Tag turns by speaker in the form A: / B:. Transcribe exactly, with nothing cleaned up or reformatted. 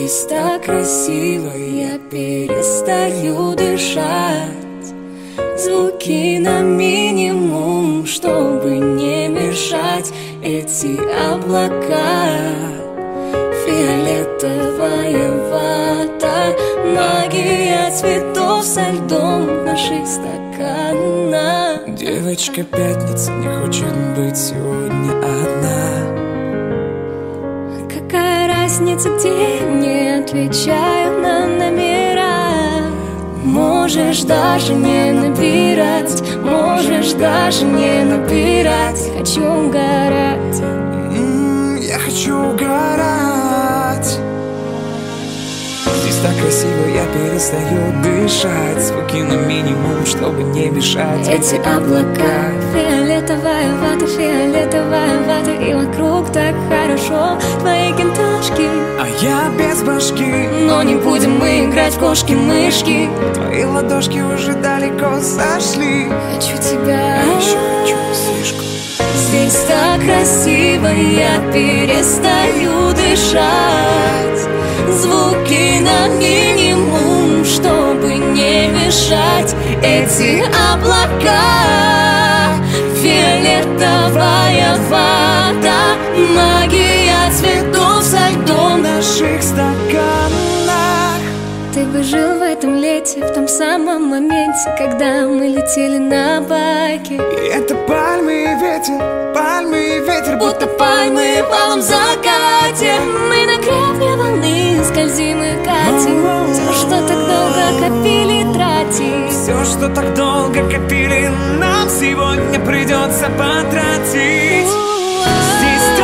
A: Здесь так красиво, я перестаю дышать. Звуки на минимум, чтобы не мешать. Эти облака, фиолетовая вата, магия цветов со льдом в наших стаканах.
B: Девочка пятница не хочет быть сегодня одна.
A: Какая разница, где, не отвечаю на номера. Можешь даже не набирать, можешь даже не набирать. Хочу угорать.
B: М-м, Я хочу угорать. Здесь так красиво, я перестаю дышать. Звуки на минимум, чтобы не мешать.
A: Эти облака, фиолетовая вата, фиолетовая вата. И вокруг так хорошо, твои кенташки,
B: А я без башки.
A: но не будем мы играть в кошки-мышки.
B: Твои ладошки уже далеко зашли.
A: Хочу тебя,
B: А еще хочу слишком.
A: здесь так красиво, я перестаю дышать. Звуки на минимум, чтобы не мешать. Эти облака, фиолетовая вода, магия цветов со льдом в наших стаканах. Ты бы жил в этом лете, в том самом моменте, когда мы летели на байке.
B: И это пальмы и ветер, пальмы и ветер,
A: Будто пальмы в алом закате. Мы на гребне волны скользим и катим. Все, что так долго копили, тратим.
B: все, что так долго копили, нам сегодня придется потратить. Здесь